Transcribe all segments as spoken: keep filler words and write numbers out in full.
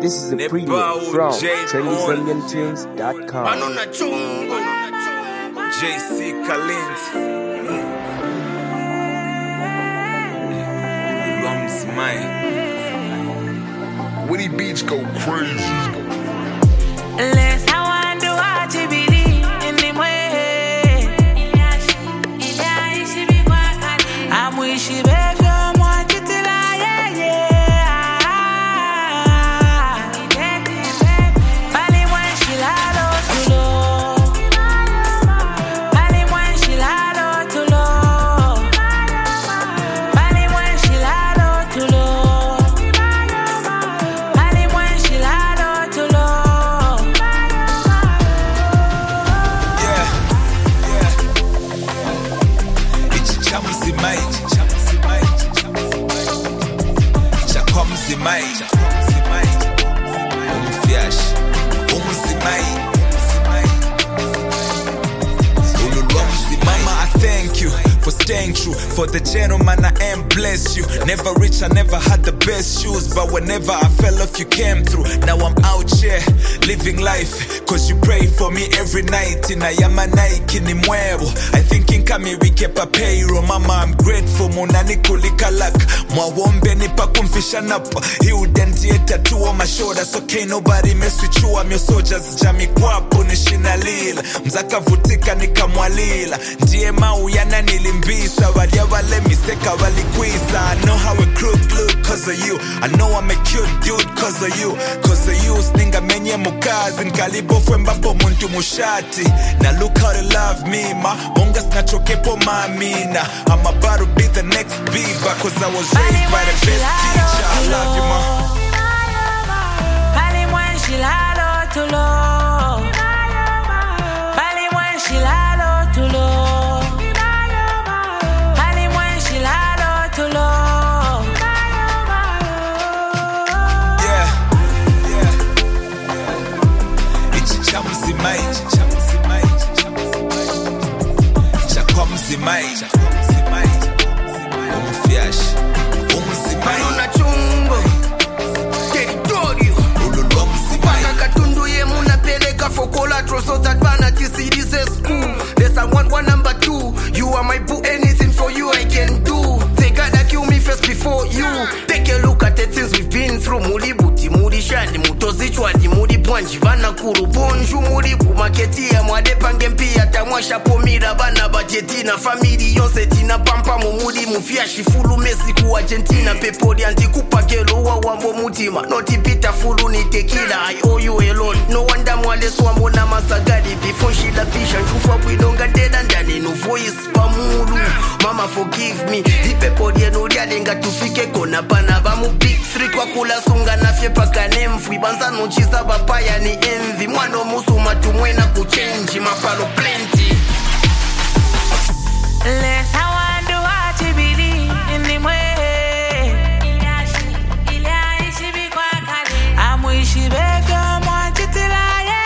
This is a preview from Chinese Zambian Tunes dot com. J C Kalins Lumps mine Winnie Beach go crazy. Let's how I do what you believe in the way. I'm wishing back from what you tell I staying true for the gentleman I am, bless you. Never rich, I never had the best shoes, but whenever I fell off you came through. Now I'm out here living life cause you pray for me every night. In I am a Nike ni mwebo I think in kami we keep a payroll. Mama I'm grateful munani kulikalak mwawombe nipa kumfisha napa. He wouldn't yet tattoo on my shoulder so can't nobody mess with you. I'm your soldiers jami kwapo nishinalila mzaka vutika nikamwalila ndiye mauyana nilimbi. I know how a crook look cause of you. I know I'm a cute dude cause of you. Cause of you sninga menye mukazi nkalibo fwembapo muntu mushati. Now look how they love me ma Monga snachokepo mamina. I'm about to be the next Bieber cause I was raised by the best teacher. I love you ma. Pali mwen shilalo tulo. Pali mwen shilalo tulo. Manona chungo territorio Upaka katundu ye muna peleka for collateral so that vanity see this is school. There's a one one number two. You are my boo, anything for you I can do. They gotta kill me first before you. Take a look at the things we've been through. Muli buti, muli shandi, mutozi chwadi, muli bwanji, vana kuru bonju, muli bumaketi ya mwade pange mpia tamwasha pomira bana bajetina. Family yonse tina pampa mumuli mufiashi fulu mesi ku Argentina. Pepodi antikupa kelo wa wambo mutima. Noti pita fulu ni tequila. I owe you alone. No wonder mwale swambo na masagadi. Before she la pisha njufa kuidonga deda ndani no voice pamulu. Mama forgive me. Di pepodi enuri alenga tufike kona pana bamu big three kwa kula sunga na fye paka nemfwi. Banza nonchiza bapaya ni envy. Mwano musu matumwena kuchenji mapalo plenty. Let's how I do what you believe in the way. I'm wishing back from what you tell I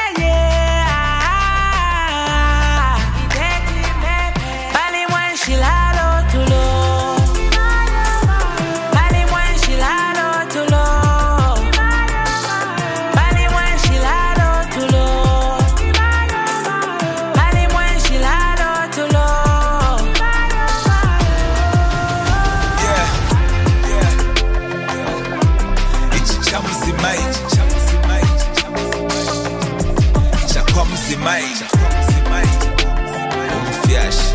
Pali mwen shilalo tulo. Pali mwen shilalo tulo. Pali mwen shilalo tulo. Pali mwen shilalo tulo. Yeah, yeah, yeah. It's Chamsi Mai, Chamsi Mai, Chamsi Mai, Chamsi Mai, Chamsi Mai,